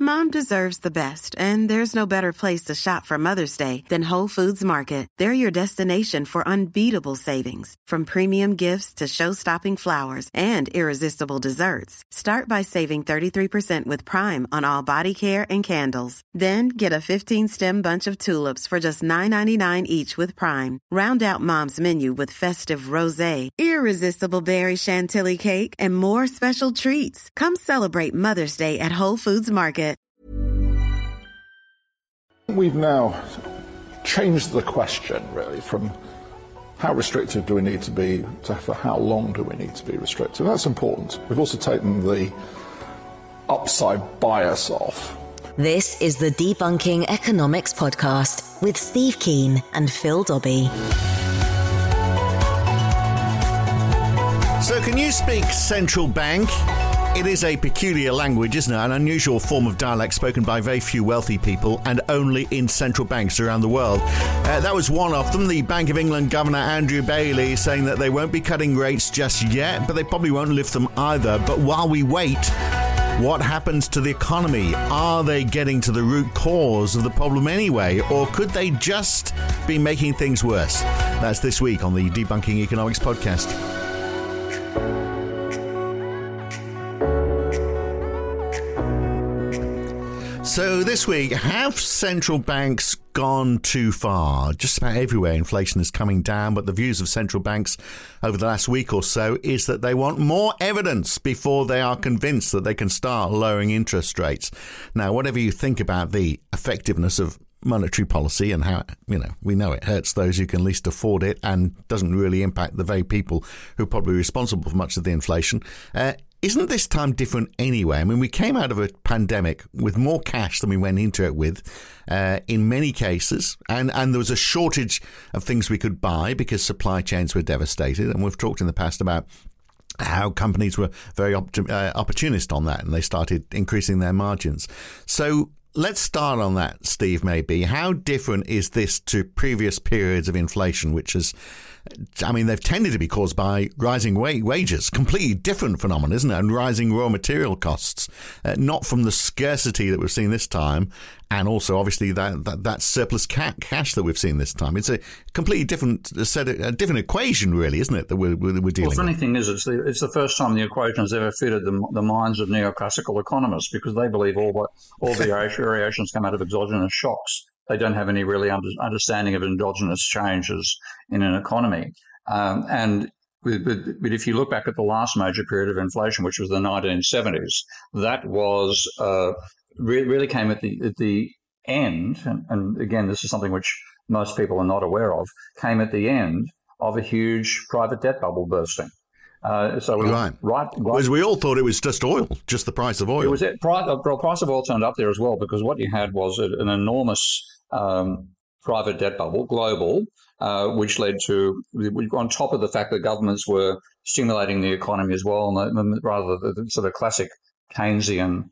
Mom deserves the best, and there's no better place to shop for Mother's Day than Whole Foods Market. They're your destination for unbeatable savings, from premium gifts to show-stopping flowers and irresistible desserts. Start by saving 33% with Prime on all body care and candles. Then get a 15-stem bunch of tulips for just $9.99 each with Prime. Round out Mom's menu with festive rosé, irresistible berry chantilly cake, and more special treats. Come celebrate Mother's Day at Whole Foods Market. We've now changed the question, really, from how restrictive do we need to be to for how long do we need to be restrictive. That's important. We've also taken the upside bias off. This is the Debunking Economics Podcast with Steve Keen and Phil Dobbie. So can you speak central bank? It is a peculiar language, isn't it? An unusual form of dialect spoken by very few wealthy people and only in central banks around the world. That was one of them, the Bank of England Governor Andrew Bailey, saying that they won't be cutting rates just yet, but they probably won't lift them either. But while we wait, what happens to the economy? Are they getting to the root cause of the problem anyway? Or could they just be making things worse? That's this week on the Debunking Economics Podcast. So this week, have central banks gone too far? Just about everywhere inflation is coming down, but the views of central banks over the last week or so is that they want more evidence before they are convinced that they can start lowering interest rates. Now, whatever you think about the effectiveness of monetary policy and how, we know it hurts those who can least afford it and doesn't really impact the very people who are probably responsible for much of the inflation. Isn't this time different anyway? I mean, we came out of a pandemic with more cash than we went into it with in many cases. And there was a shortage of things we could buy because supply chains were devastated. And we've talked in the past about how companies were very opportunist on that and they started increasing their margins. So let's start on that, Steve, maybe. How different is this to previous periods of inflation, which is, they've tended to be caused by rising wages, completely different phenomenon, isn't it? And rising raw material costs, not from the scarcity that we've seen this time. And also, obviously, that surplus cash that we've seen this time. It's a completely different a different equation, really, isn't it, that we're dealing with? The funny thing is, it's the first time the equation has ever fitted the minds of neoclassical economists, because they believe all variations come out of exogenous shocks. They don't have any really understanding of endogenous changes in an economy. But if you look back at the last major period of inflation, which was the 1970s, that was really came at the end, and again, this is something which most people are not aware of, came at the end of a huge private debt bubble bursting. Right. Whereas we all thought it was just oil, just the price of oil. The price of oil turned up there as well, because what you had was an enormous private debt bubble, global, which led to, on top of the fact that governments were stimulating the economy as well, and rather the sort of classic Keynesian,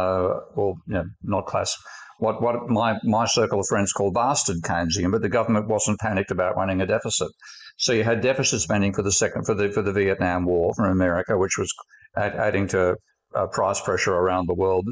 not class, what my circle of friends call bastard Keynesian, but the government wasn't panicked about running a deficit. So you had deficit spending for the Vietnam War from America, which was adding to price pressure around the world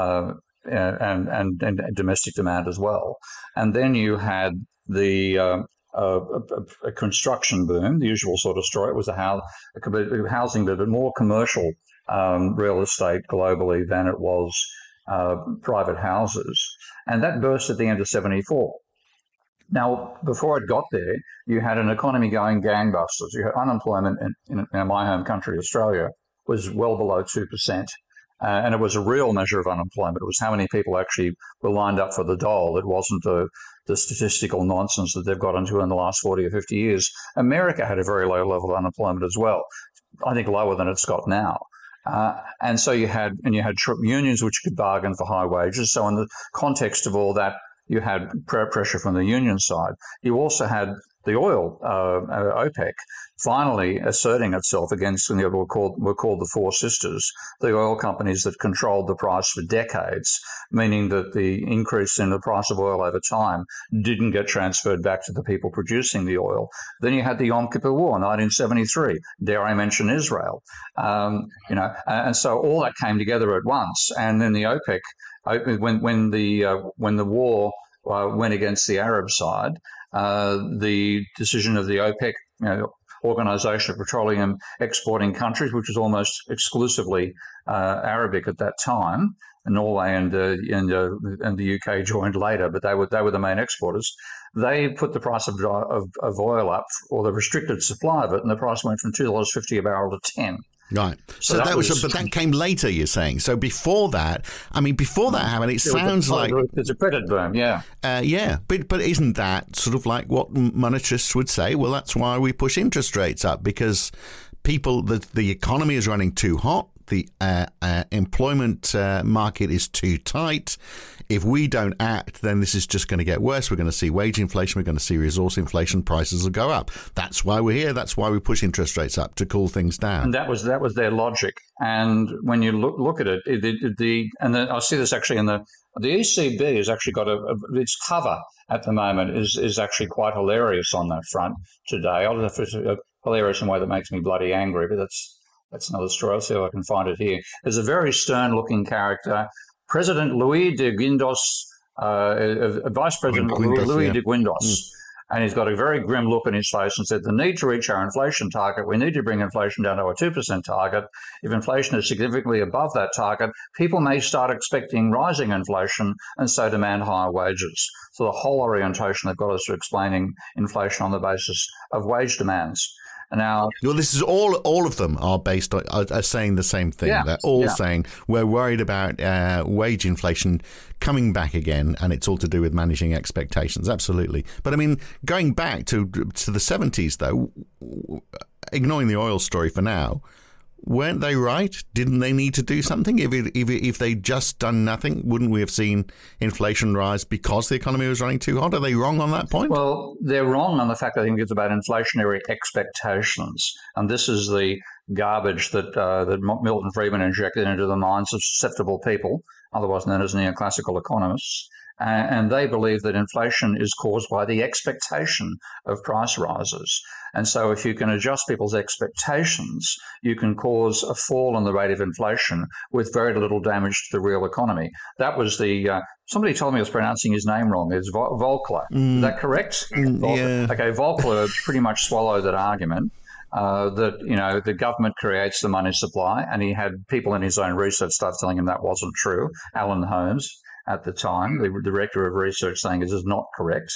and domestic demand as well. And then you had the a construction boom, the usual sort of story. It was housing, but more commercial real estate globally than it was private houses. And that burst at the end of 1974. Now, before it got there, you had an economy going gangbusters. You had unemployment in my home country, Australia, was well below 2%. And it was a real measure of unemployment. It was how many people actually were lined up for the dole. It wasn't the statistical nonsense that they've got into in the last 40 or 50 years. America had a very low level of unemployment as well, I think lower than it's got now. And so you had unions which could bargain for high wages. So in the context of all that, you had pressure from the union side. You also had the oil, OPEC, finally asserting itself against what were called the Four Sisters, the oil companies that controlled the price for decades, meaning that the increase in the price of oil over time didn't get transferred back to the people producing the oil. Then you had the Yom Kippur War, 1973. Dare I mention Israel? And so all that came together at once. And then the OPEC when the war went against the Arab side, the decision of the OPEC, Organization of Petroleum Exporting Countries, which was almost exclusively Arabic at that time. Norway and the UK joined later, but they were the main exporters. They put the price of oil up, or the restricted supply of it, and the price went from $2.50 a barrel to $10. Right. So but that came later, you're saying. So before that happened, it sounds like there's a credit boom. Yeah. But isn't that sort of like what monetarists would say? Well, that's why we push interest rates up, because the economy is running too hot. The employment market is too tight. If we don't act, then this is just going to get worse. We're going to see wage inflation. We're going to see resource inflation. Prices will go up. That's why we're here. That's why we push interest rates up, to cool things down. And that was their logic. And when you look at it, I see this actually in the ECB has actually got its cover at the moment is actually quite hilarious on that front today. I don't know if it's hilarious in a way that makes me bloody angry, but that's another story. I'll see if I can find it here. There's a very stern-looking character, President Luis de Guindos, Vice President Luis de Guindos. And he's got a very grim look on his face and said, the need to reach our inflation target, we need to bring inflation down to a 2% target. If inflation is significantly above that target, people may start expecting rising inflation and so demand higher wages. So the whole orientation they've got is to explaining inflation on the basis of wage demands. Now, well, this is all of them are based on are saying the same thing. Yeah, they're all saying we're worried about wage inflation coming back again, and it's all to do with managing expectations. Absolutely. But I mean, going back to the 70s, though, ignoring the oil story for now, weren't they right? Didn't they need to do something? If they'd just done nothing, wouldn't we have seen inflation rise because the economy was running too hot? Are they wrong on that point? Well, they're wrong on the fact, I think, it's about inflationary expectations. And this is the garbage that Milton Friedman injected into the minds of susceptible people, otherwise known as neoclassical economists. And they believe that inflation is caused by the expectation of price rises. And so if you can adjust people's expectations, you can cause a fall in the rate of inflation with very little damage to the real economy. That was somebody told me I was pronouncing his name wrong. It's Volcker. Is that correct? Yeah. Okay, Volcker pretty much swallowed that argument. That the government creates the money supply, and he had people in his own research staff telling him that wasn't true. Alan Holmes at the time, the director of research, saying this is not correct.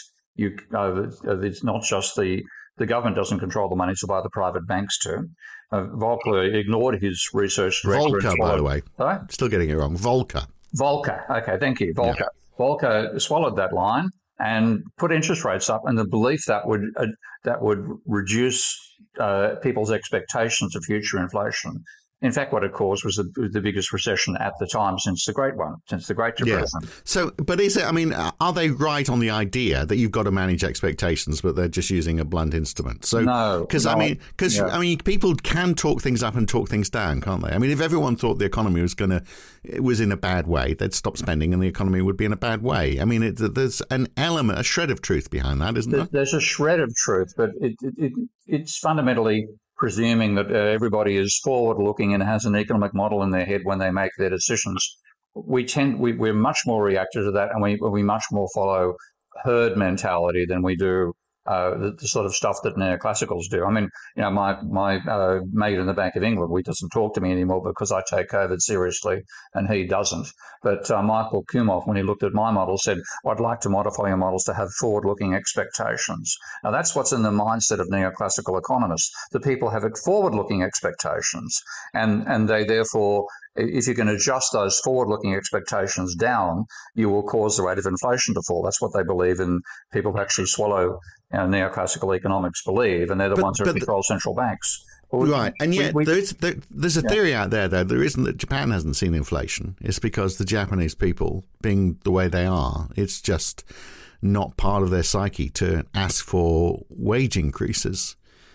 It's not just the government doesn't control the money supply, the private banks do. Volcker ignored his research director. Volcker, by the way. Sorry? Still getting it wrong. Volcker. Okay, thank you. Volcker. Yeah. Volcker swallowed that line and put interest rates up, and the belief that would reduce people's expectations of future inflation. In fact, what it caused was the biggest recession at the time since the Great Depression. Yeah. So, but is it, I mean, are they right on the idea that you've got to manage expectations, but they're just using a blunt instrument? So, no. I mean, people can talk things up and talk things down, can't they? I mean, if everyone thought the economy was in a bad way, they'd stop spending and the economy would be in a bad way. I mean, there's an element, a shred of truth behind that, isn't there? There's a shred of truth, but it's fundamentally presuming that everybody is forward-looking and has an economic model in their head when they make their decisions. We're much more reactive to that, and we much more follow herd mentality than we do the sort of stuff that neoclassicals do. I mean, my mate in the Bank of England, he doesn't talk to me anymore because I take COVID seriously and he doesn't. But Michael Kumhof, when he looked at my model, said, I'd like to modify your models to have forward-looking expectations. Now, that's what's in the mindset of neoclassical economists. The people have forward-looking expectations, and they therefore, if you can adjust those forward-looking expectations down, you will cause the rate of inflation to fall. That's what they believe, and people who actually swallow neoclassical economics believe, and they're the ones who control central banks. Right, and yet there's a theory out there, though, there isn't, that Japan hasn't seen inflation. It's because the Japanese people, being the way they are, it's just not part of their psyche to ask for wage increases.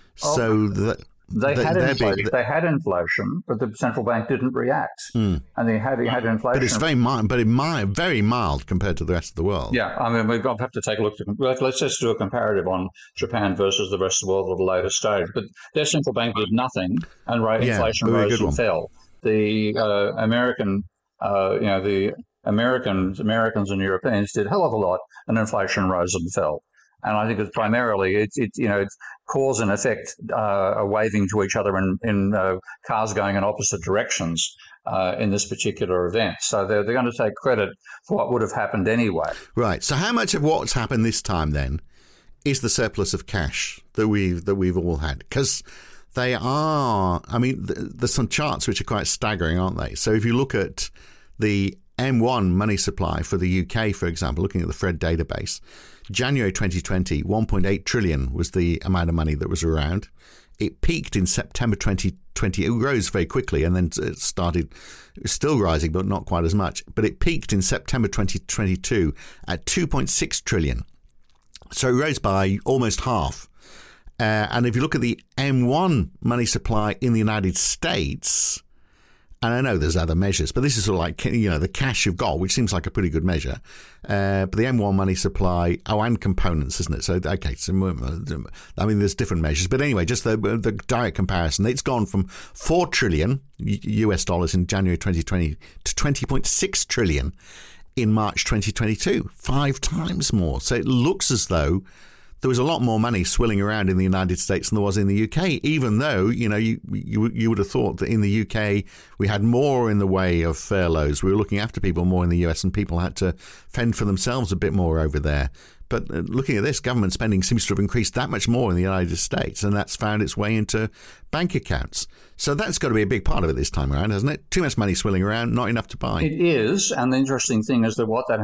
They had inflation, but the central bank didn't react, and they had inflation. But it's very mild compared to the rest of the world. Yeah, I mean, we've got to have to take a look. Let's just do a comparative on Japan versus the rest of the world at a later stage. But their central bank did nothing, and inflation rose and fell. The American, the Americans and Europeans did a hell of a lot, and inflation rose and fell. And I think it's primarily it's cause and effect are waving to each other in cars going in opposite directions in this particular event. So they're going to take credit for what would have happened anyway. Right. So how much of what's happened this time then is the surplus of cash that we've all had? Because they are. I mean, there's some charts which are quite staggering, aren't they? So if you look at the M1 money supply for the UK, for example, looking at the Fred database, January 2020, 1.8 trillion was the amount of money that was around. It peaked in September 2020. It rose very quickly and then it started still rising, but not quite as much. But it peaked in September 2022 at 2.6 trillion. So it rose by almost half. And if you look at the M1 money supply in the United States, and I know there's other measures, but this is sort of like, the cash you've got, which seems like a pretty good measure. But the M1 money supply, and components, isn't it? So, okay, so, I mean, there's different measures. But anyway, just the direct comparison, it's gone from 4 trillion US dollars in January 2020 to 20.6 trillion in March 2022, 5 times more. So it looks as though there was a lot more money swilling around in the United States than there was in the UK, even though, you would have thought that in the UK we had more in the way of furloughs. We were looking after people more in the US and people had to fend for themselves a bit more over there. But looking at this, government spending seems to have increased that much more in the United States, and that's found its way into bank accounts. So that's got to be a big part of it this time around, hasn't it? Too much money swilling around, not enough to buy. It is, and the interesting thing is that what that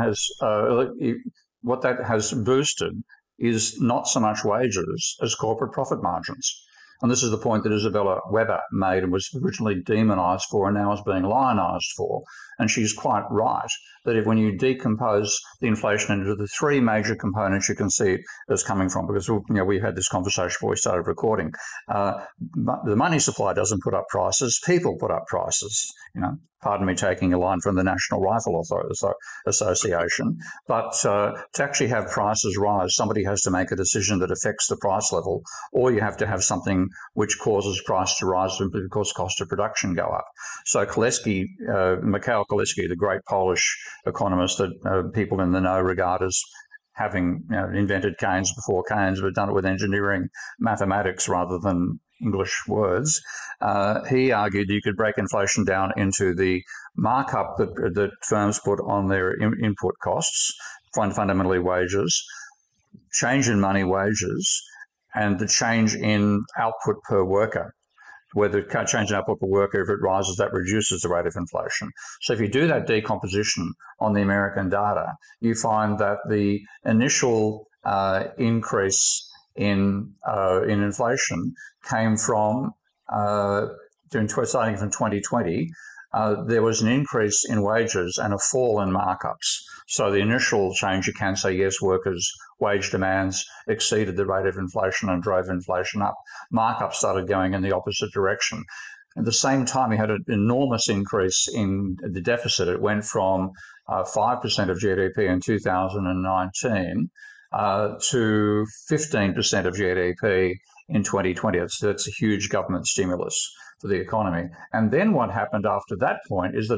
has boosted is not so much wages as corporate profit margins. And this is the point that Isabella Weber made and was originally demonised for and now is being lionised for. And she's quite right that when you decompose the inflation into the 3 major components you can see it as coming from, because we had this conversation before we started recording. The money supply doesn't put up prices, people put up prices. Pardon me taking a line from the National Rifle Association, but to actually have prices rise, somebody has to make a decision that affects the price level, or you have to have something which causes price to rise because cost of production go up. So Mikhail Kalecki, the great Polish economist that people in the know regard as having invented Keynes before Keynes, but done it with engineering mathematics rather than English words, he argued you could break inflation down into the markup that firms put on their input costs, fundamentally wages, change in money wages, and the change in output per worker. Whether change in output per worker, if it rises, that reduces the rate of inflation. So if you do that decomposition on the American data, you find that the initial increase in inflation came from starting from 2020. There was an increase in wages and a fall in markups. So the initial change, you can say, yes, workers' wage demands exceeded the rate of inflation and drove inflation up. Markups started going in the opposite direction. At the same time, we had an enormous increase in the deficit. It went from 5% of GDP in 2019 to 15% of GDP in 2020. That's a huge government stimulus for the economy. And then what happened after that point is that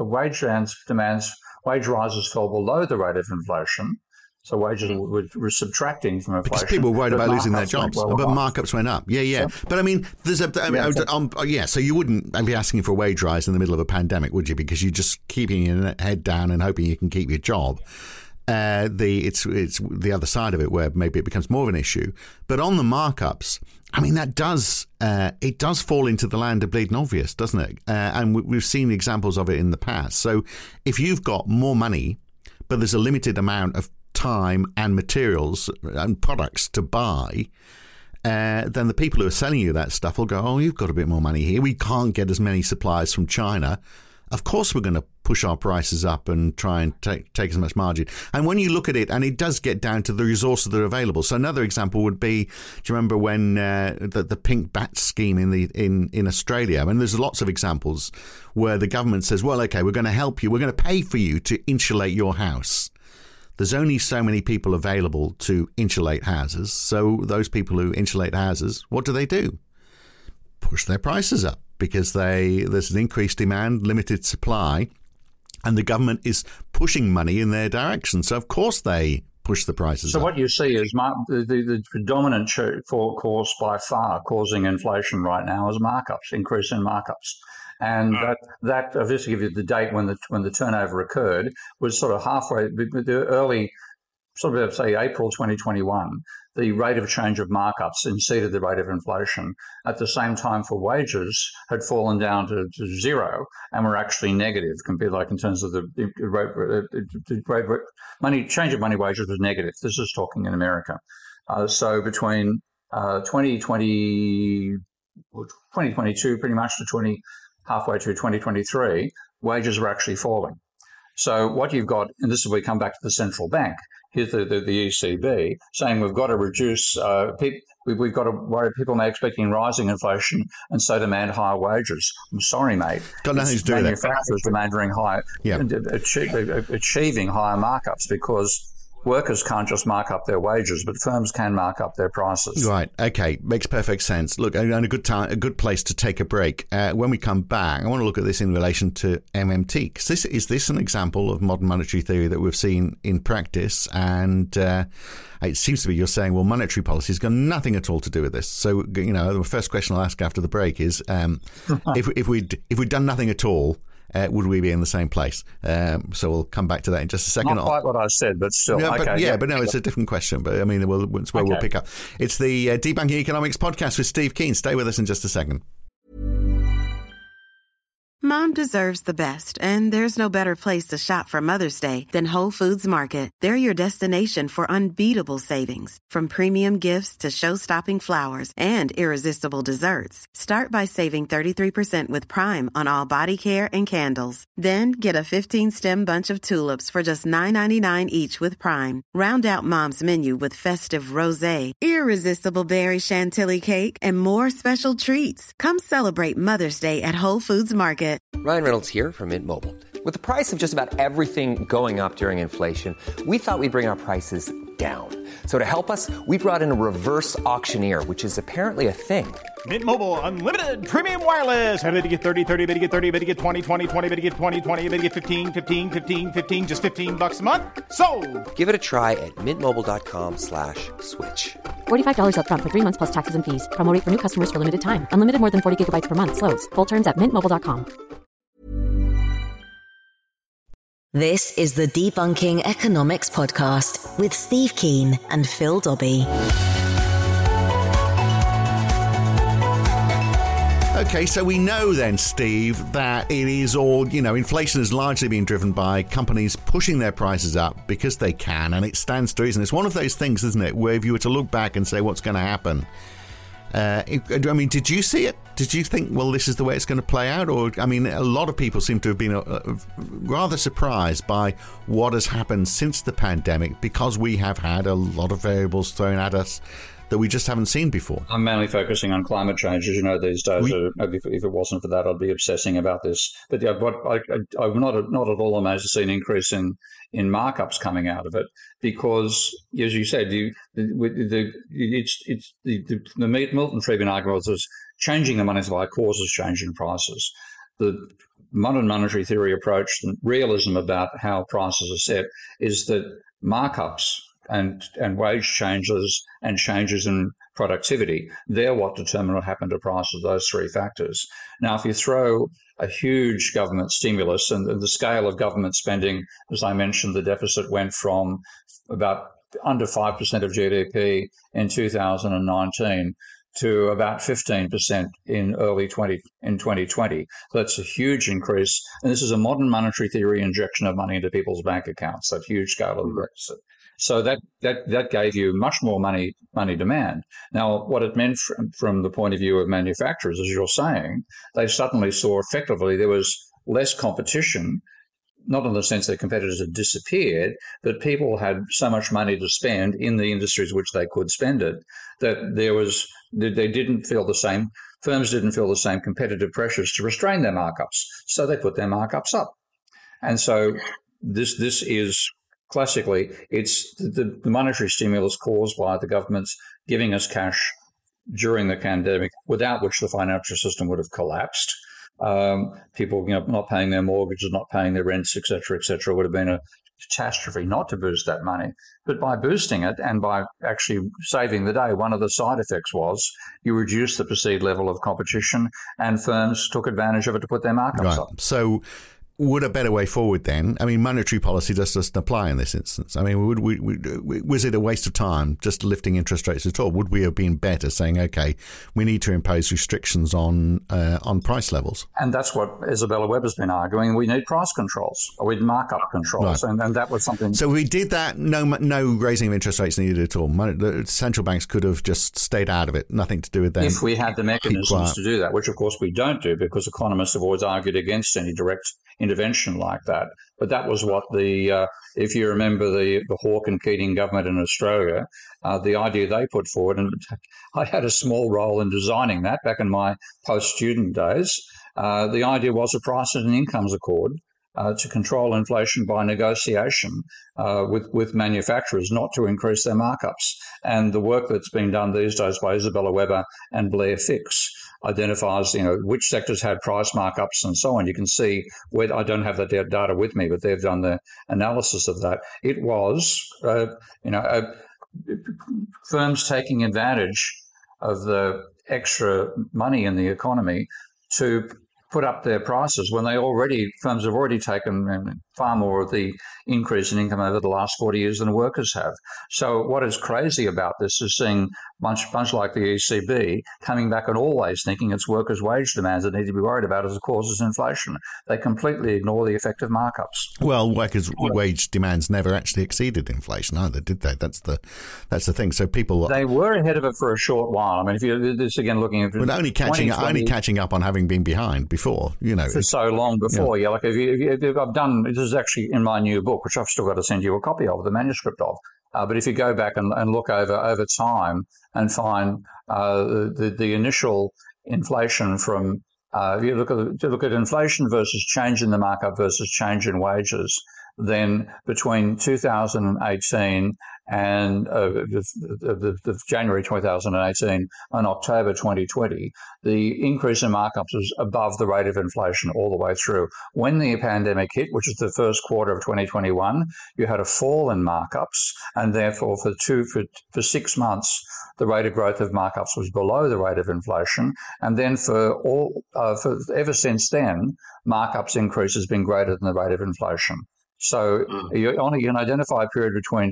wage rises fell below the rate of inflation. So wages were subtracting from inflation. Because people were worried about losing their jobs, but markups went up. Yeah. But I mean, there's so you wouldn't be asking for a wage rise in the middle of a pandemic, would you? Because you're just keeping your head down and hoping you can keep your job. It's the other side of it where maybe it becomes more of an issue. But on the markups, I mean, that does fall into the land of bleeding obvious, doesn't it? And we've seen examples of it in the past. So if you've got more money, but there's a limited amount of time and materials and products to buy, then the people who are selling you that stuff will go, oh, you've got a bit more money here. We can't get as many supplies from China. Of course, we're going to push our prices up and try and take as much margin. And when you look at it, and it does get down to the resources that are available. So another example would be, do you remember when the pink bat scheme in Australia? I mean, there's lots of examples where the government says, well, OK, we're going to help you. We're going to pay for you to insulate your house. There's only so many people available to insulate houses. So those people who insulate houses, what do? Push their prices up because there's an increased demand, limited supply. and the government is pushing money in their direction. So, of course, they push the prices up. So what you see is the predominant cause by far causing inflation right now is markups, increase in markups. And that I'll just give you the date when the turnover occurred was sort of halfway, the early, sort of say April 2021. The rate of change of markups exceeded the rate of inflation. At the same time, for wages had fallen down to zero and were actually negative compared, like in terms of the change of money wages was negative. This is talking in America. So between 2022, pretty much to halfway to 2023, wages were actually falling. So what you've got, and this is where we come back to the central bank. Here's the ECB saying we've got to reduce, we've got to worry people may expecting rising inflation and so demand higher wages. I'm sorry, mate. Got nothing to do with that. Manufacturers demanding achieving higher markups because workers can't just mark up their wages, but firms can mark up their prices. Right. Okay. Makes perfect sense. Look, and a good place to take a break. When we come back, I want to look at this in relation to MMT, because is this an example of modern monetary theory that we've seen in practice? And it seems to be you're saying, well, monetary policy has got nothing at all to do with this. So, the first question I'll ask after the break is, if we'd done nothing at all, would we be in the same place? So we'll come back to that in just a second. Not quite what I said, but still. But no, it's a different question. But I mean, it's where we'll pick up. It's the Debunking Economics podcast with Steve Keen. Stay with us in just a second. Mom deserves the best, and there's no better place to shop for Mother's Day than Whole Foods Market. They're your destination for unbeatable savings, from premium gifts to show-stopping flowers and irresistible desserts. Start by saving 33% with Prime on all body care and candles. Then get a 15-stem bunch of tulips for just $9.99 each with Prime. Round out Mom's menu with festive rosé, irresistible berry chantilly cake, and more special treats. Come celebrate Mother's Day at Whole Foods Market. Ryan Reynolds here from Mint Mobile. With the price of just about everything going up during inflation, we thought we'd bring our prices down. So to help us, we brought in a reverse auctioneer, which is apparently a thing. Mint Mobile Unlimited Premium Wireless. How to get 30, 30, bit to get 30, bit to get 20, 20, 20, bit to get 20, 20, bit to get 15, 15, 15, 15, just $15 a month? Sold! Give it a try at mintmobile.com/switch. $45 up front for 3 months plus taxes and fees. Promo rate for new customers for limited time. Unlimited more than 40 gigabytes per month. Slows full terms at mintmobile.com. This is the Debunking Economics podcast with Steve Keen and Phil Dobbie. Okay, so we know then, Steve, that it is all, inflation has largely been driven by companies pushing their prices up because they can, and it stands to reason. It's one of those things, isn't it, where if you were to look back and say what's going to happen, did you see it? Did you think, well, this is the way it's going to play out? Or, a lot of people seem to have been rather surprised by what has happened since the pandemic because we have had a lot of variables thrown at us that we just haven't seen before. I'm mainly focusing on climate change, as you know, these days. If it wasn't for that, I'd be obsessing about this. But yeah, I'm not at all amazed to see an increase in markups coming out of it, because, as you said, the Milton Friedman argument was changing the money supply causes change in prices. The modern monetary theory approach, the realism about how prices are set, is that markups and wage changes and changes in productivity, they're what determine what happened to prices, those three factors. Now, if you throw a huge government stimulus, and the scale of government spending, as I mentioned, the deficit went from about under 5% of GDP in 2019 to about 15% in 2020. So that's a huge increase. And this is a modern monetary theory injection of money into people's bank accounts, that huge scale of the deficit. So that gave you much more money demand. Now, what it meant from the point of view of manufacturers, as you're saying, they suddenly saw effectively there was less competition, not in the sense that competitors had disappeared, but people had so much money to spend in the industries which they could spend it, that they didn't feel the same, firms didn't feel the same competitive pressures to restrain their markups. So they put their markups up. And so this is classically, it's the monetary stimulus caused by the governments giving us cash during the pandemic, without which the financial system would have collapsed. people not paying their mortgages, not paying their rents, et cetera, would have been a catastrophe not to boost that money. But by boosting it and by actually saving the day, one of the side effects was you reduced the perceived level of competition and firms took advantage of it to put their markups up. So would a better way forward then? I mean, monetary policy just doesn't apply in this instance. I mean, was it a waste of time just lifting interest rates at all? Would we have been better saying, okay, we need to impose restrictions on price levels? And that's what Isabella Webb has been arguing. We need price controls, or we'd markup controls, right. and that was something. So we did that. No raising of interest rates needed at all. The central banks could have just stayed out of it. Nothing to do with them. If we had the mechanisms to do that, which of course we don't do, because economists have always argued against any direct intervention like that. But that was what if you remember the Hawke and Keating government in Australia, the idea they put forward, and I had a small role in designing that back in my post-student days. The idea was a prices and incomes accord to control inflation by negotiation with manufacturers, not to increase their markups. And the work that's been done these days by Isabella Webber and Blair Fix identifies, which sectors had price markups and so on. You can see where I don't have the data with me, but they've done the analysis of that. It was, firms taking advantage of the extra money in the economy to put up their prices when firms have already taken far more of the increase in income over the last 40 years than workers have. So what is crazy about this is seeing bunch like the ECB coming back and always thinking it's workers' wage demands that need to be worried about as it causes inflation. They completely ignore the effect of markups. Well, workers' wage demands never actually exceeded inflation either, did they? That's the thing. So they were ahead of it for a short while. I mean, if you this again looking at only catching up on having been behind before, for so long before. Yeah, like if I've done this is actually in my new book, which I've still got to send you a copy of, the manuscript of. But if you go back and look over time and find the initial inflation from if you look at inflation versus change in the markup versus change in wages, then between 2018 and the January 2018 and October 2020, the increase in markups was above the rate of inflation all the way through. When the pandemic hit, which is the first quarter of 2021, you had a fall in markups, and therefore for 6 months, the rate of growth of markups was below the rate of inflation, and then for ever since then, markups increase has been greater than the rate of inflation. So you can identify a period between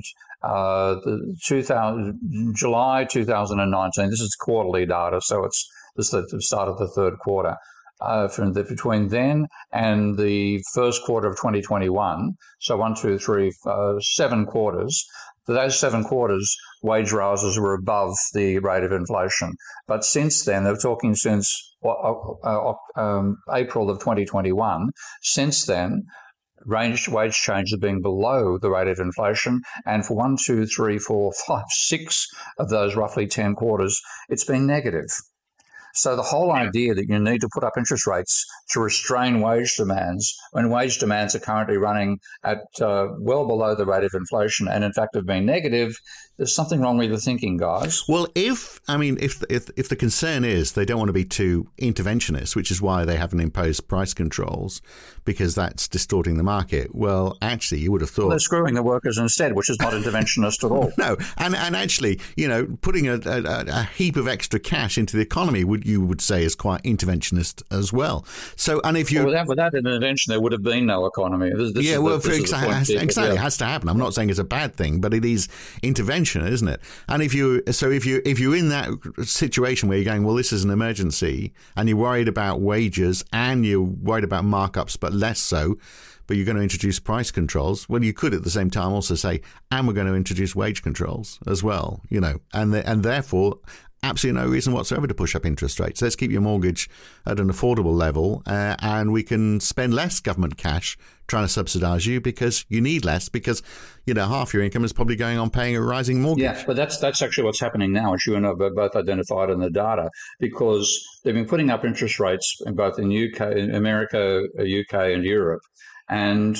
July 2019. This is quarterly data, so this is the start of the third quarter. Between then and the first quarter of 2021, so 1, 2, 3, 7 quarters. For those 7 quarters, wage rises were above the rate of inflation. But since then, they're talking since April of 2021. Since then, wage change has been below the rate of inflation, and for 1, 2, 3, 4, 5, 6 of those roughly 10 quarters, it's been negative. So the whole idea that you need to put up interest rates to restrain wage demands, when wage demands are currently running at well below the rate of inflation and in fact have been negative, there's something wrong with the thinking, guys. Well, if the concern is they don't want to be too interventionist, which is why they haven't imposed price controls, because that's distorting the market, well, actually, you would have thought... Well, they're screwing the workers instead, which is not interventionist at all. No, and actually, putting a heap of extra cash into the economy you would say is quite interventionist as well. So, and if you without intervention, there would have been no economy. Exactly, it has to happen. I'm not saying it's a bad thing, but it is intervention, isn't it? And if you're in that situation where you're going, well, this is an emergency, and you're worried about wages and you're worried about markups, but less so, but you're going to introduce price controls. Well, you could at the same time also say, and we're going to introduce wage controls as well, and therefore absolutely no reason whatsoever to push up interest rates. Let's keep your mortgage at an affordable level, and we can spend less government cash trying to subsidise you because you need less, because half your income is probably going on paying a rising mortgage. Yeah, but that's actually what's happening now, as you and I have both identified in the data, because they've been putting up interest rates in both in America, UK, and Europe, and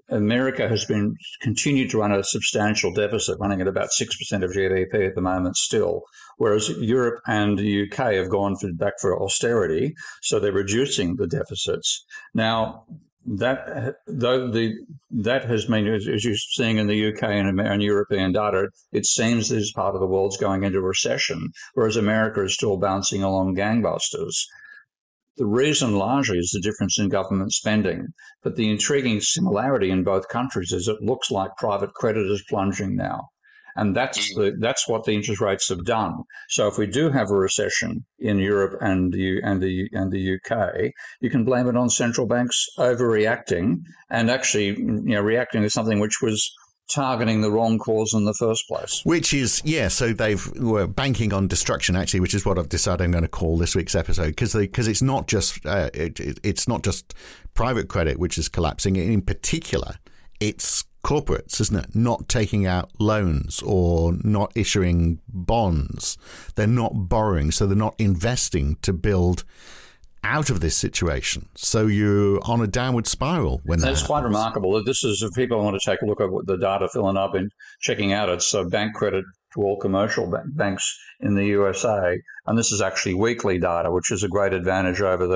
America has continued to run a substantial deficit, running at about 6% of GDP at the moment still, whereas Europe and the UK have gone back for austerity, so they're reducing the deficits. Now, that has meant, as you're seeing in the UK and European data, it seems this part of the world's going into recession, whereas America is still bouncing along gangbusters. The reason largely is the difference in government spending, but the intriguing similarity in both countries is it looks like private credit is plunging now. And that's what the interest rates have done. So if we do have a recession in Europe and the UK, you can blame it on central banks overreacting and actually reacting to something which was targeting the wrong cause in the first place. Which is, so were banking on destruction, actually, which is what I've decided I'm going to call this week's episode, because it's not just it's not just private credit which is collapsing. In particular, it's corporates, isn't it? Not taking out loans or not issuing bonds. They're not borrowing, so they're not investing to build out of this situation. So you're on a downward spiral when that's quite remarkable. This is, if people want to take a look at what the data filling up and checking out, it's bank credit to all commercial banks in the USA, and this is actually weekly data, which is a great advantage over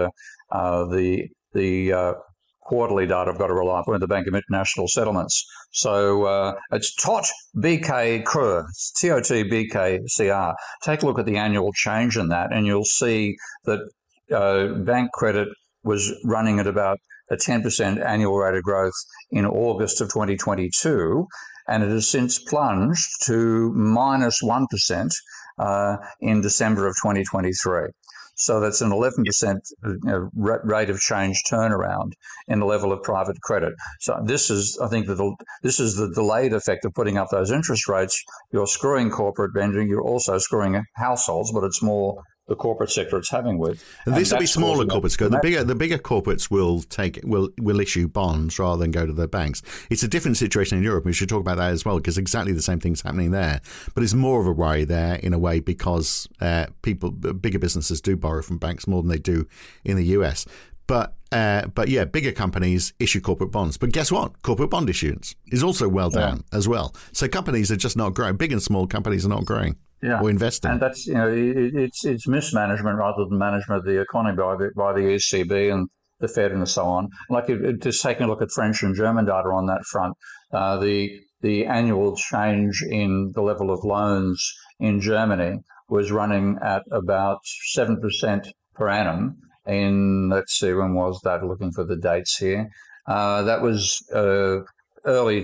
the quarterly data I've got to rely upon the Bank of International Settlements. So it's TOT BK CR, TOT BK CR. Take a look at the annual change in that, and you'll see that bank credit was running at about a 10% annual rate of growth in August of 2022, and it has since plunged to minus 1% in December of 2023. So that's an 11% rate of change turnaround in the level of private credit. So this is, I think, this is the delayed effect of putting up those interest rates. You're screwing corporate lending. You're also screwing households, but it's more the corporate sector it's having with. And this will be smaller corporates. The bigger corporates will issue bonds rather than go to their banks. It's a different situation in Europe. We should talk about that as well, because exactly the same thing's happening there. But it's more of a worry there in a way because bigger businesses do borrow from banks more than they do in the US. But bigger companies issue corporate bonds. But guess what? Corporate bond issuance is also well down as well. So companies are just not growing. Big and small companies are not growing. Or investing. And that's, it's mismanagement rather than management of the economy by the ECB and the Fed and so on. Like just taking a look at French and German data on that front, the annual change in the level of loans in Germany was running at about 7% per annum in, let's see, when was that? Looking for the dates here. That was early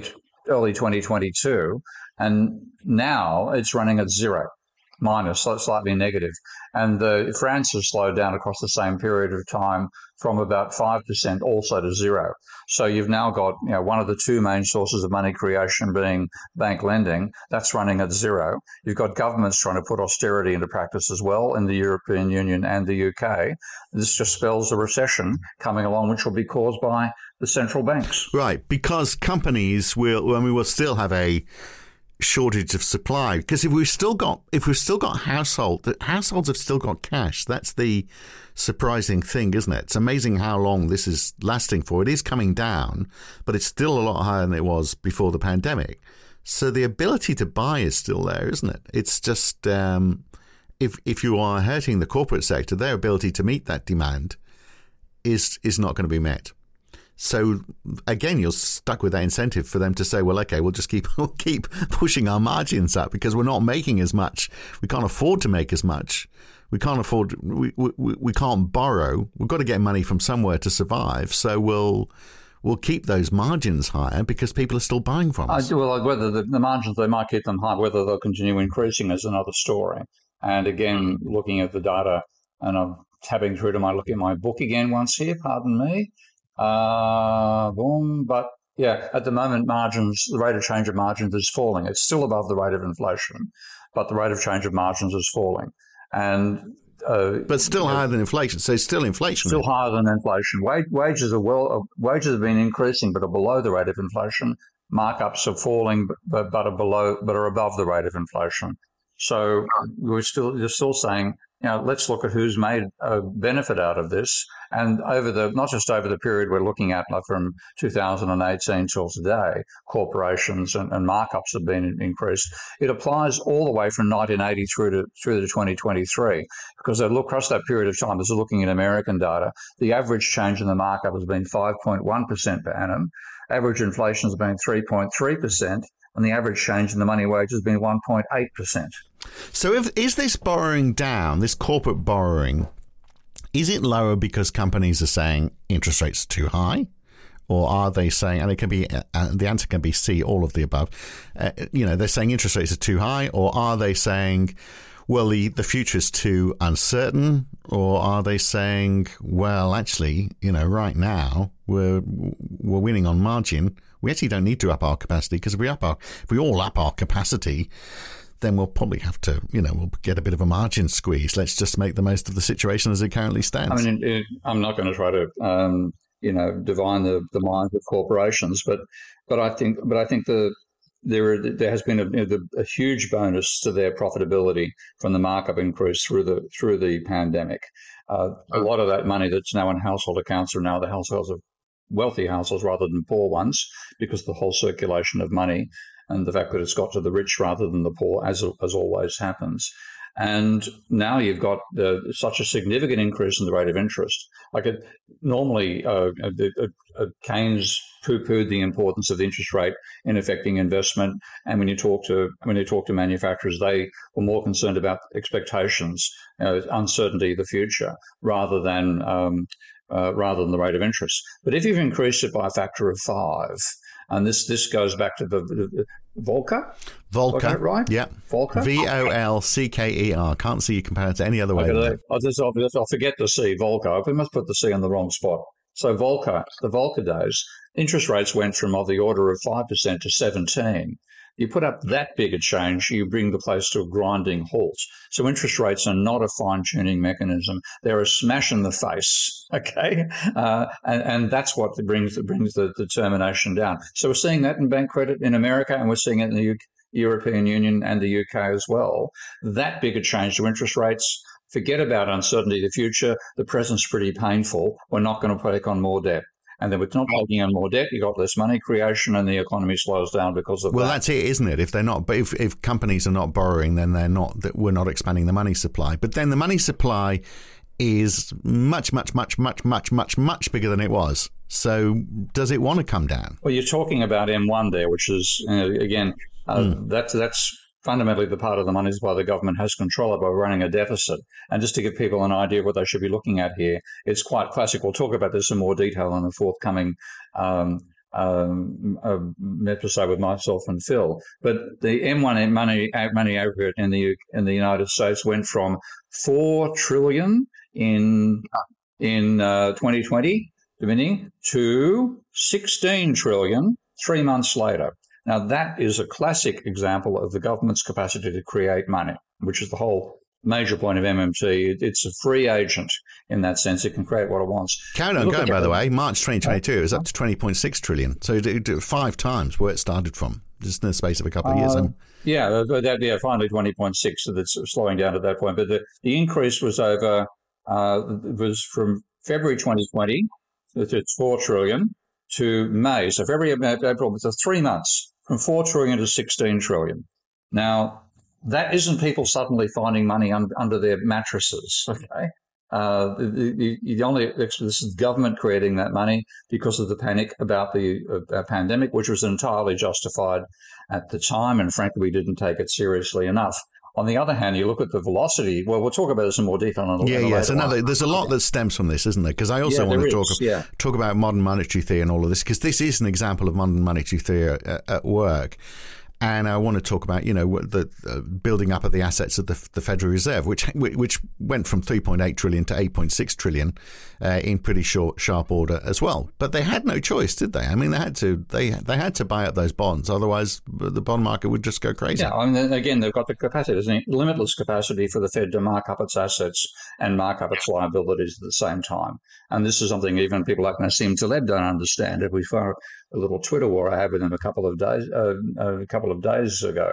2022. And now it's running at zero, minus, slightly negative. And France has slowed down across the same period of time from about 5% also to zero. So you've now got one of the two main sources of money creation being bank lending. That's running at zero. You've got governments trying to put austerity into practice as well in the European Union and the UK. This just spells a recession coming along, which will be caused by the central banks. Right, because companies will still have a shortage of supply, because if we've still got households have still got cash. That's the surprising thing, isn't it? It's amazing how long this is lasting for. It is coming down, but it's still a lot higher than it was before the pandemic. So the ability to buy is still there, isn't it? It's just if you are hurting the corporate sector, their ability to meet that demand is not going to be met. So again, you're stuck with that incentive for them to say, well, okay, we'll keep pushing our margins up because we're not making as much. We can't afford to make as much. We can't borrow. We've got to get money from somewhere to survive. So we'll keep those margins higher because people are still buying from us. Well, whether the margins, they might keep them high, whether they'll continue increasing is another story. And again, looking at the data, and I'm tabbing through to look at my book again once here, pardon me. But yeah, at the moment, the rate of change of margins is falling. It's still above the rate of inflation, but the rate of change of margins is falling. And but still higher than inflation. So it's still inflation. Still higher than inflation. Wages have been increasing, but are below the rate of inflation. Markups are falling, but are above the rate of inflation. So you're still saying, let's look at who's made a benefit out of this. And not just over the period we're looking at, like from 2018 till today, corporations and markups have been increased. It applies all the way from 1980 through to 2023, because they look across that period of time. This is looking at American data. The average change in the markup has been 5.1% per annum. Average inflation has been 3.3%. And the average change in the money wage has been 1.8%. So is this borrowing down, this corporate borrowing, is it lower because companies are saying interest rates are too high? Or are they saying, and it can be, the answer can be C, all of the above, they're saying interest rates are too high, or are they saying, well, the future is too uncertain, or are they saying, well, actually, right now we're winning on margin. We actually don't need to up our capacity, because if we all up our capacity, then we'll probably have to, we'll get a bit of a margin squeeze. Let's just make the most of the situation as it currently stands. I mean, I'm not going to try to, divine the minds of corporations, but I think there has been a huge bonus to their profitability from the markup increase through the pandemic. A lot of that money that's now in household accounts are now the households of wealthy households rather than poor ones, because the whole circulation of money and the fact that it's got to the rich rather than the poor, as always happens. And now you've got such a significant increase in the rate of interest. Normally, Keynes poo-pooed the importance of the interest rate in affecting investment. And when you talk to manufacturers, they were more concerned about expectations, uncertainty of the future, rather than the rate of interest. But if you've increased it by a factor of 5, and this goes back to the Volcker? Volcker, right? Yeah. Volcker? Volcker. Can't see you compare it to any other way. I'll forget the C, Volcker. We must put the C in the wrong spot. So Volcker, the Volcker days, interest rates went from of the order of 5% to 17%. You put up that big a change, you bring the place to a grinding halt. So interest rates are not a fine-tuning mechanism. They're a smash in the face, okay? And that's what brings the determination down. So we're seeing that in bank credit in America, and we're seeing it in the European Union and the UK as well. That big a change to interest rates, forget about uncertainty of the future. The present's pretty painful. We're not going to take on more debt. And then with not taking on more debt, you got less money creation, and the economy slows down because of that. Well, that's it, isn't it? If they're not, but if companies are not borrowing, then we're not expanding the money supply. But then the money supply is much, much, much, much, much, much, much bigger than it was. So does it want to come down? Well, you're talking about M1 there, which is that's fundamentally the part of the money supply the government has control of by running a deficit. And just to give people an idea of what they should be looking at here, it's quite classic. We'll talk about this in more detail in a forthcoming episode with myself and Phil. But the M1 money aggregate in the United States went from $4 trillion in 2020 to $16 trillion 3 months later. Now, that is a classic example of the government's capacity to create money, which is the whole major point of MMT. It's a free agent in that sense. It can create what it wants. Count on going, by the way, March 2022, it was up to 20.6 trillion. So it did 5 times where it started from, just in the space of a couple of years. Finally 20.6, so that's slowing down at that point. But the increase was was from February 2020, it's 4 trillion, to May. So February, April, so 3 months. From 4 trillion to 16 trillion. Now, that isn't people suddenly finding money under their mattresses, okay? This is government creating that money because of the panic about the pandemic, which was entirely justified at the time, and frankly, we didn't take it seriously enough. On the other hand, you look at the velocity. Well, we'll talk about this in more detail. There's a lot that stems from this, isn't there? Because I also want to talk about modern monetary theory and all of this, because this is an example of modern monetary theory at work. And I want to talk about, the building up of the assets of the Federal Reserve, which went from 3.8 trillion to 8.6 trillion in pretty sharp order as well. But they had no choice, did they? I mean, they had to buy up those bonds, otherwise the bond market would just go crazy. Yeah, I mean, again, they've got the capacity, there's a limitless capacity for the Fed to mark up its assets and mark up its liabilities at the same time. And this is something even people like Nassim Taleb don't understand. If we little Twitter war I had with him a couple of days ago.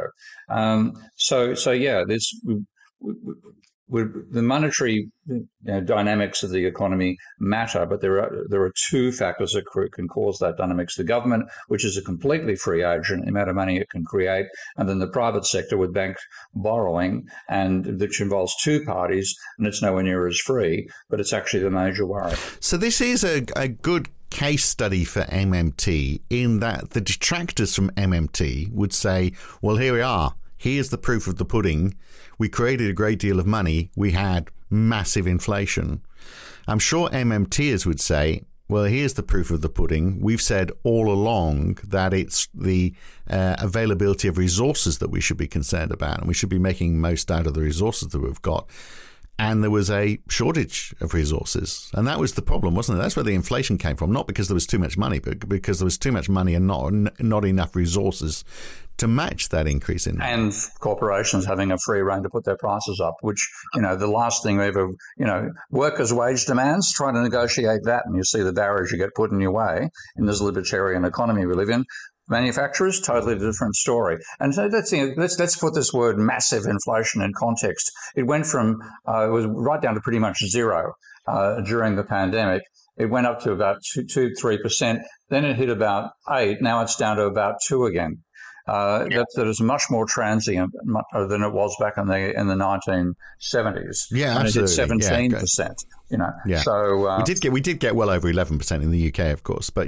The monetary dynamics of the economy matter, but there are two factors that can cause that dynamics: the government, which is a completely free agent, the amount of money it can create, and then the private sector with bank borrowing, and which involves two parties, and it's nowhere near as free, but it's actually the major worry. So this is a good case study for MMT, in that the detractors from MMT would say, well, here we are. Here's the proof of the pudding. We created a great deal of money. We had massive inflation. I'm sure MMTers would say, well, here's the proof of the pudding. We've said all along that it's the availability of resources that we should be concerned about, and we should be making most out of the resources that we've got. And there was a shortage of resources. And that was the problem, wasn't it? That's where the inflation came from, not because there was too much money, but because there was too much money and not enough resources to match that increase in. And corporations having a free rein to put their prices up, which, the last thing ever, workers' wage demands, try to negotiate that, and you see the barriers you get put in your way in this libertarian economy we live in. Manufacturers, totally different story. And so let's put this word massive inflation in context. It went from, it was right down to pretty much zero during the pandemic. It went up to about 3%. Then it hit about 8%. Now it's down to about 2% again. That is much more transient than it was back in the 1970s. Yeah, absolutely. And it did 17%. Yeah. So we did get well over 11% in the UK, of course, but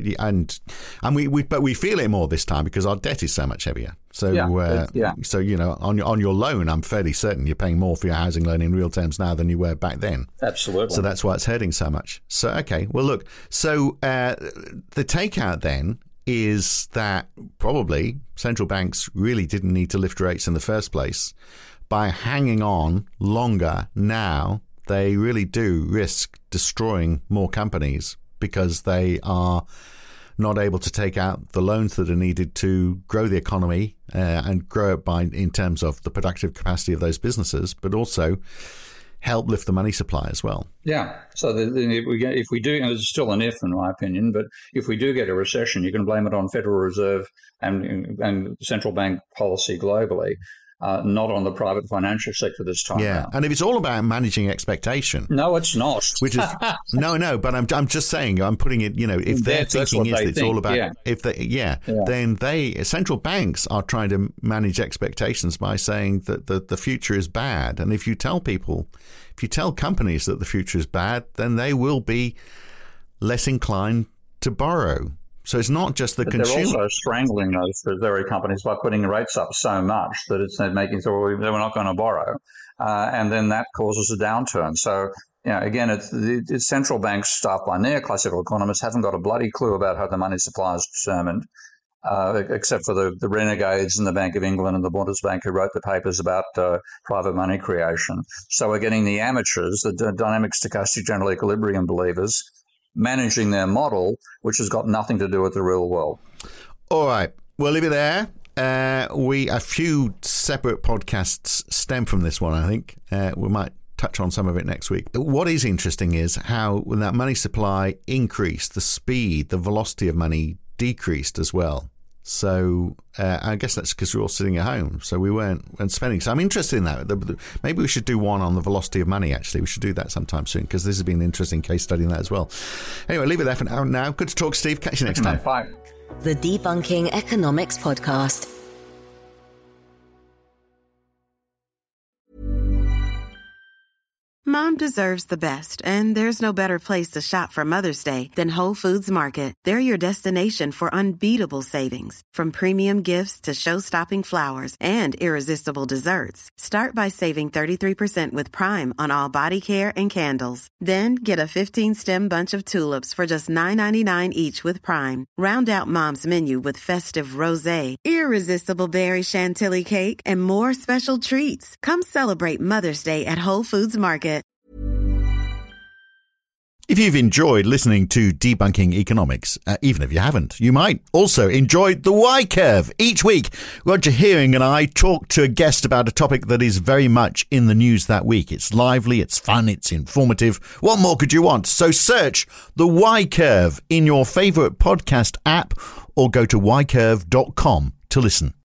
we feel it more this time because our debt is so much heavier. So So on your loan, I'm fairly certain you're paying more for your housing loan in real terms now than you were back then. Absolutely. So that's why it's hurting so much. So okay, well look, so the takeout then is that probably central banks really didn't need to lift rates in the first place. By hanging on longer now, they really do risk destroying more companies because they are not able to take out the loans that are needed to grow the economy and grow it in terms of the productive capacity of those businesses, but also help lift the money supply as well. Yeah. So if we do, and it's still an if in my opinion, but if we do get a recession, you can blame it on Federal Reserve and central bank policy globally. Not on the private financial sector this time. Yeah, and if it's all about managing expectation, no, it's not. Which is no. But I'm just saying, I'm putting it. If their thinking is it's all about, then central banks are trying to manage expectations by saying that the future is bad. And if you tell companies that the future is bad, then they will be less inclined to borrow. So it's not just the consumer. They're also strangling those very companies by putting rates up so much that it's making so we're not going to borrow, and then that causes a downturn. So again, it's central banks staffed by neoclassical economists haven't got a bloody clue about how the money supply is determined, except for the renegades in the Bank of England and the Bundesbank who wrote the papers about private money creation. So we're getting the amateurs, the dynamic stochastic general equilibrium believers, managing their model, which has got nothing to do with the real world. All right, we'll leave it there. A few separate podcasts stem from this one, I think. We might touch on some of it next week. What is interesting is how when that money supply increased, the speed, the velocity of money decreased as well. So I guess that's because we're all sitting at home, so we weren't spending. So I'm interested in that. Maybe we should do one on the velocity of money, actually. We should do that sometime soon, because this has been an interesting case study in that as well. Anyway, leave it there for now. Good to talk, Steve. Catch you next time. Bye. The Debunking Economics Podcast. Mom deserves the best, and there's no better place to shop for Mother's Day than Whole Foods Market. They're your destination for unbeatable savings, from premium gifts to show-stopping flowers and irresistible desserts. Start by saving 33% with Prime on all body care and candles. Then get a 15-stem bunch of tulips for just $9.99 each with Prime. Round out Mom's menu with festive rosé, irresistible berry chantilly cake, and more special treats. Come celebrate Mother's Day at Whole Foods Market. If you've enjoyed listening to Debunking Economics, even if you haven't, you might also enjoy the Y-Curve. Each week, Roger Hearing and I talk to a guest about a topic that is very much in the news that week. It's lively, it's fun, it's informative. What more could you want? So search the Y-Curve in your favourite podcast app or go to ycurve.com to listen.